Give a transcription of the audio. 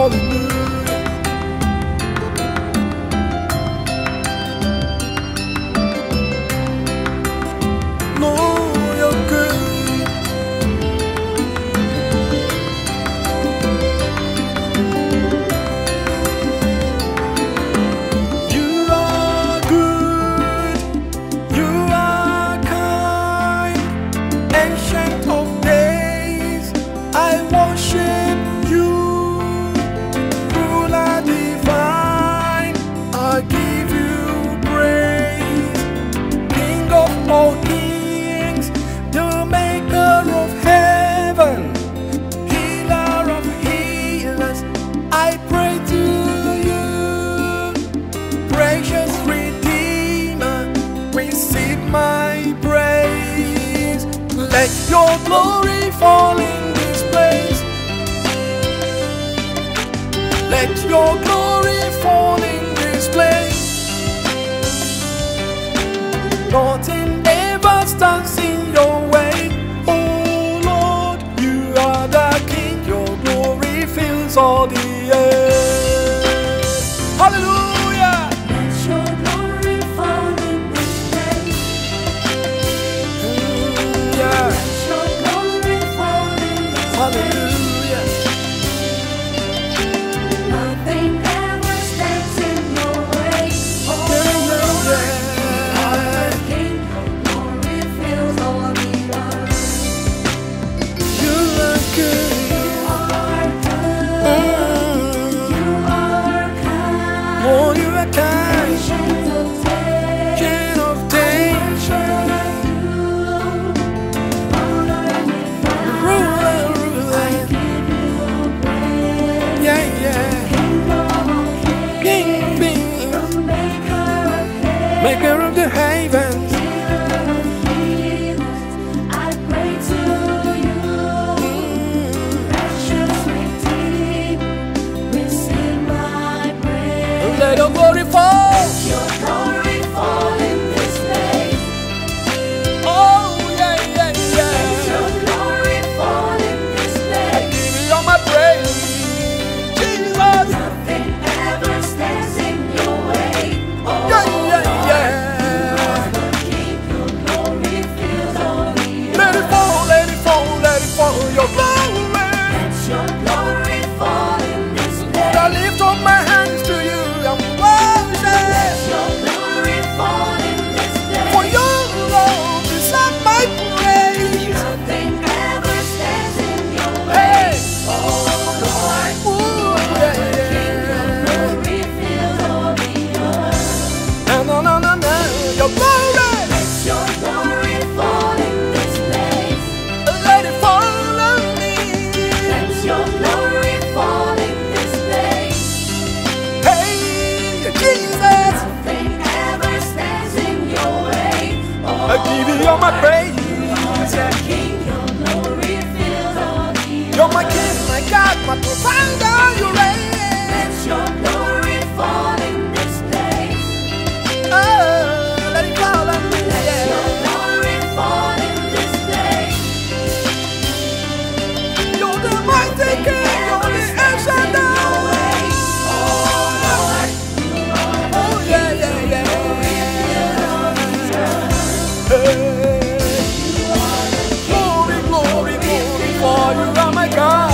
Lord, you're good. You are good. You are kind. Ancient of days, I worship you. Ruler divine, I give you praise. King of all kings, the maker of heaven, healer of healers, I pray to you. Precious Redeemer, receive my praise. Let your glory fall in this place. Let your glory fall in this place. Nothing ever stands in your way. Oh Lord, you are the King. Your glory fills all the earth. Hallelujah. Let your glory fall in this place. Yeah. Let your glory fall in this place. Hallelujah. Nothing ever stands in your way. Oh Lord, King, your glory fills all the earth. You are good. You are good. You are kind. Oh, you are kind. Ancient of days, King of days. worship you. Ruler divine, Ruler, I ruler. give you praise. Yeah, yeah. King of all King, kings, King. the maker of heaven, Maker of the heavens. healer of healers, I pray to you. Precious Redeemer, receive my praise. Let your glory fall. Your glory fall in this place. Oh, yeah, yeah, yeah. Your glory fall in this place. Give you all my praise. Jesus. Nothing ever stands in your way. Oh, Yeah, yeah, yeah. the King, your glory fills all the earth. Let it fall, let it fall, let it fall. Your glory. Let your glory fall in this Lord, I place. lift up my hands to you. I'm worship. Your glory fall in this place. For your Lord deserve my praise. Nothing ever stands in your Hey. way. Oh Lord, Ooh, yeah, yeah. glory fills all the earth. No, no, no, no, no. Your glory. Let your glory fall in this place. Let it fall on me. Let your glory fall in this place. Hey, Jesus. Nothing ever stands in your way. Oh, I give you all my praise. the King, your glory fills all the earth. You're my King, my God, my provider. You reign. Let your glory fall in this place. Oh, let it fall on me. Let your Yeah. glory fall in this place. You're the mighty King. You're the El Shaddai. Oh, yeah, yeah, yeah. Hey. Glory, glory, glory, for you are my God.